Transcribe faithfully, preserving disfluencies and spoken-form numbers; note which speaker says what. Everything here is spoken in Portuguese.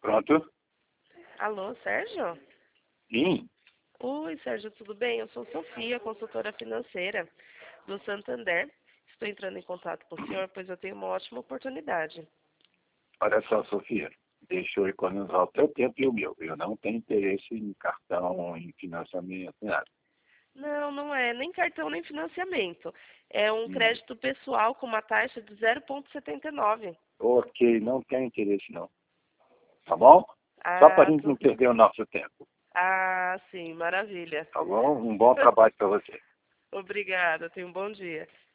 Speaker 1: Pronto?
Speaker 2: Alô, Sérgio?
Speaker 1: Sim.
Speaker 2: Oi, Sérgio, tudo bem? Eu sou Sofia, consultora financeira do Santander. Estou entrando em contato com o senhor, pois eu tenho uma ótima oportunidade.
Speaker 1: Olha só, Sofia. Deixa eu economizar o teu tempo e o meu. Eu não tenho interesse em cartão, em financiamento, nada.
Speaker 2: Não, não é nem cartão nem financiamento. É um
Speaker 1: Hum.
Speaker 2: crédito pessoal com uma taxa de zero vírgula setenta e nove.
Speaker 1: Ok, não tenho interesse não. Tá bom? Só para a
Speaker 2: Ah,
Speaker 1: gente não
Speaker 2: tudo.
Speaker 1: perder o nosso tempo.
Speaker 2: Ah, sim, maravilha.
Speaker 1: Tá bom? Um bom trabalho para você.
Speaker 2: Obrigada, tenha um bom dia.